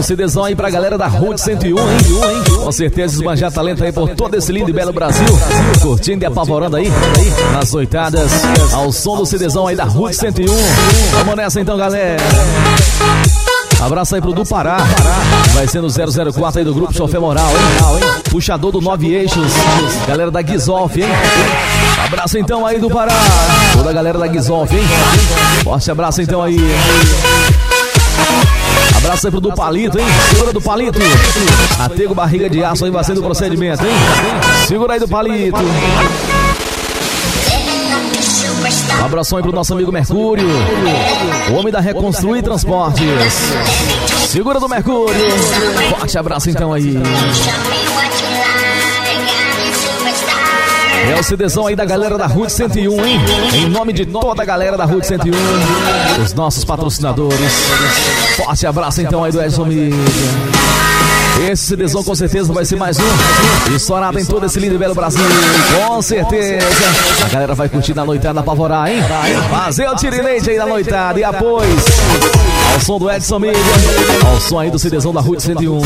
CDzão aí pra galera da Route 101, hein? Com certeza esbanjar talento aí por todo esse lindo e belo Brasil. Curtindo e apavorando aí nas noitadas ao som do CDzão aí da Route 101. Vamos nessa então, galera. Abraço aí pro do Pará. Vai ser no 004 aí do grupo Chofé Moral, hein? Puxador do 9 Eixos. Galera da Guizolf, hein? Abraço então aí do Pará. Toda a galera da Guizolf, hein? Forte abraço então aí. Abraço aí pro do Palito, hein? Segura do Palito. Atego barriga de aço aí, vai ser do procedimento, hein? Segura aí do Palito. Um abração aí pro nosso amigo Mercúrio, o homem da Reconstruir Transportes. Segura do Mercúrio. Forte abraço então aí. É o CDzão aí da galera da Route 101, hein? Em nome de toda a galera da Route 101, os nossos patrocinadores. Forte abraço então aí do Edson Mídia. Esse CDzão com certeza vai ser mais um estourado em todo esse lindo e belo Brasil. Com certeza a galera vai curtir na noitada apavorar, hein? Fazer o tirinete aí na noitada. E após ao som do Edson Mídia, ao som aí do CDzão da Route 101.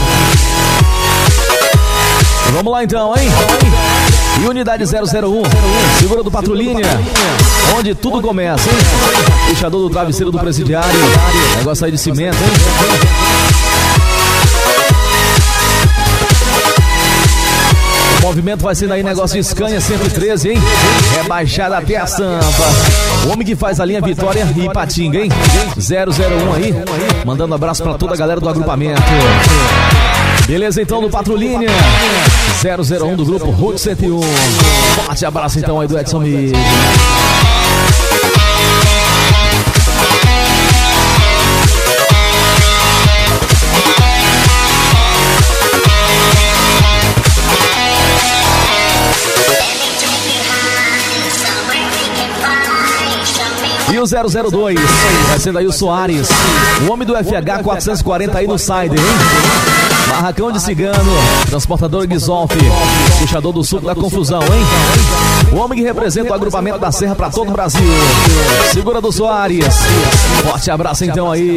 Vamos lá então, hein? E unidade 001, segura do Patrulhinha, onde tudo começa, hein? Puxador do travesseiro do presidiário, negócio aí de cimento, hein? O movimento vai sendo aí negócio de Scania 113, hein? Rebaixada até a Sampa. O homem que faz a linha Vitória e Ipatinga, hein? 001 aí, mandando abraço pra toda a galera do agrupamento. Beleza então do Patrulhinha 001 do grupo Route 101. Forte abraço então aí do Edson Mídia. E o 002, vai sendo aí o Soares, o homem do FH 440 aí no Sider, hein? Barracão de Cigano, transportador Guizolf, puxador do suco da confusão, hein? O homem que representa o agrupamento da Serra pra todo o Brasil. Segura do Soares. Forte abraço então aí.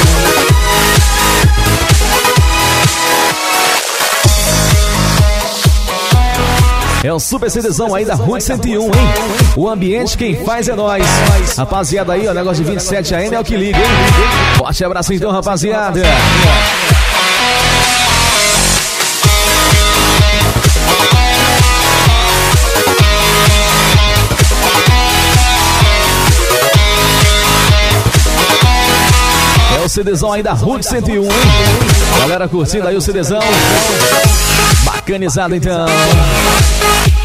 É o super CDzão aí da Route 101, hein? O ambiente quem faz é nós. Rapaziada aí, ó, negócio de 27 AM é o que liga, hein? Forte abraço então, rapaziada. É o CDzão aí da Route 101, hein? Galera curtindo aí o CDzão. Bacanizado então.